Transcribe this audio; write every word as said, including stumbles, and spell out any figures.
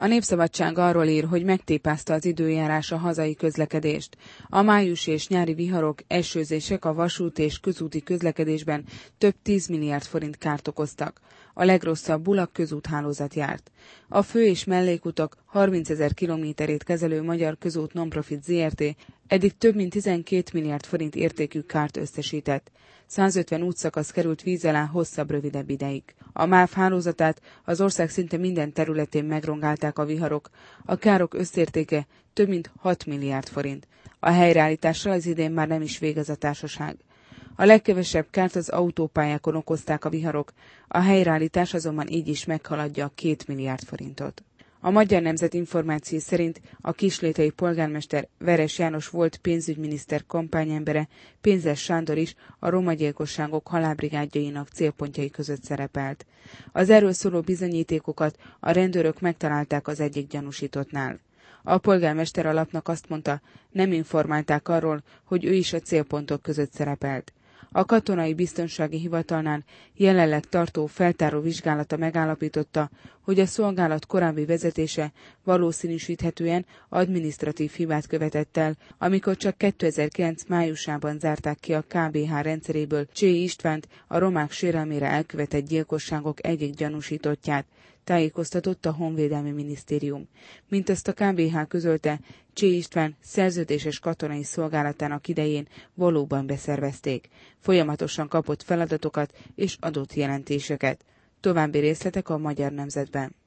A Népszabadság arról ír, hogy megtépázta az időjárás a hazai közlekedést. A májusi és nyári viharok, esőzések a vasút és közúti közlekedésben több tíz milliárd forint kárt okoztak. A legrosszabbul a közúthálózat járt. A fő- és mellékutak harmincezer kilométerét kezelő Magyar Közút Nonprofit Zrt. Eddig több mint tizenkét milliárd forint értékű kárt összesített. százötven útszakasz került víz alá hosszabb-rövidebb ideig. A MÁV hálózatát az ország szinte minden területén megrongálták a viharok. A károk összértéke több mint hat milliárd forint. A helyreállítással az idén már nem is végez a társaság. A legkevesebb kárt az autópályákon okozták a viharok, a helyreállítás azonban így is meghaladja a két milliárd forintot. A Magyar Nemzet információi szerint a kislétai polgármester Veres János volt pénzügyminiszter kampányembere, Pénzes Sándor is a romagyilkosságok halálbrigádjainak célpontjai között szerepelt. Az erről szóló bizonyítékokat a rendőrök megtalálták az egyik gyanúsítottnál. A polgármester a lapnak azt mondta, nem informálták arról, hogy ő is a célpontok között szerepelt. A Katonai Biztonsági Hivatalnál jelenleg tartó feltáró vizsgálata megállapította, hogy a szolgálat korábbi vezetése valószínűsíthetően adminisztratív hibát követett el, amikor csak kétezer-kilenc májusában zárták ki a ká bé há rendszeréből Csé Istvánt, a romák sérelmére elkövetett gyilkosságok egyik gyanúsítottját, tájékoztatott a Honvédelmi Minisztérium. Mint azt a ká bé há közölte, Csé István szerződéses katonai szolgálatának idején valóban beszervezték. Folyamatosan kapott feladatokat és adott jelentéseket. További részletek a Magyar Nemzetben.